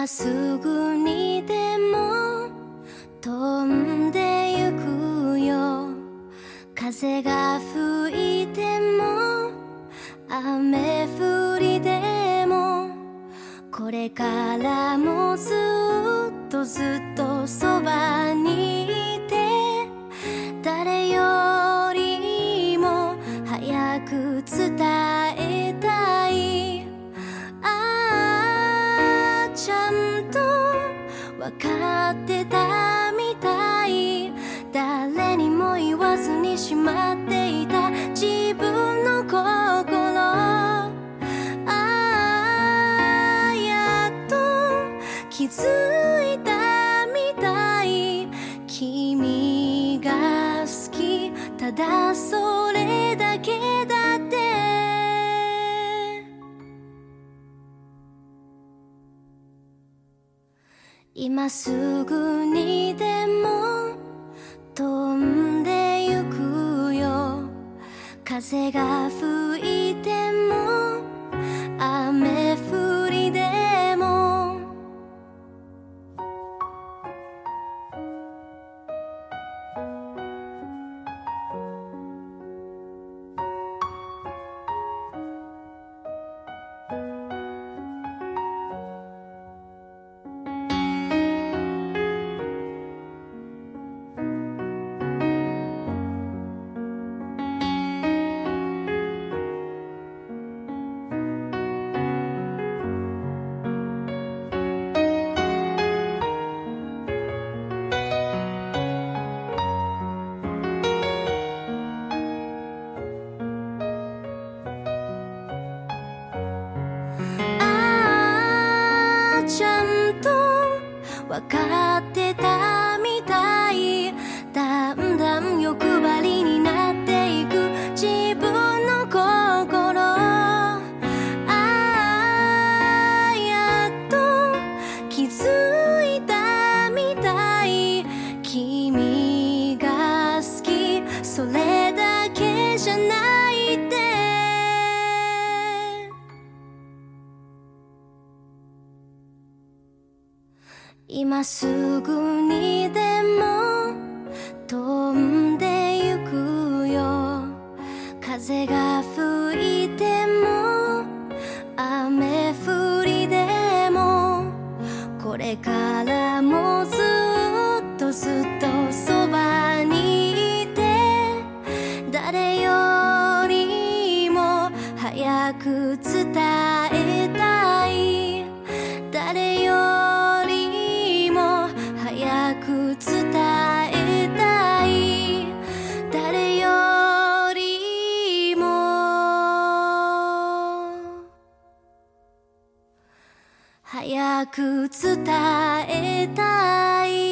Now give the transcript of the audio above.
すぐにでも飛んでゆくよ。風が吹いても雨降りでもこれからもずっとずっとそばにいて、誰よりも早く伝えたい。ちゃんと分かってたみたい。誰にも言わずにしまっていた自分の心、やっと気づいたみたい。君が好き、ただそれだけだって。今すぐにでも飛んでゆくよ。風が吹いても雨降りでもちゃんと分かってたみたい。だんだん欲張りになっていく自分の心、やっと気づいたみたい。君が好き、それだけじゃないって。今すぐにでも飛んでゆくよ。風が吹いても雨降りでもこれからもずっとずっとそばにいて、誰よりも早く伝えたい。誰よりも早く伝えたい。誰よりも早く伝えたい。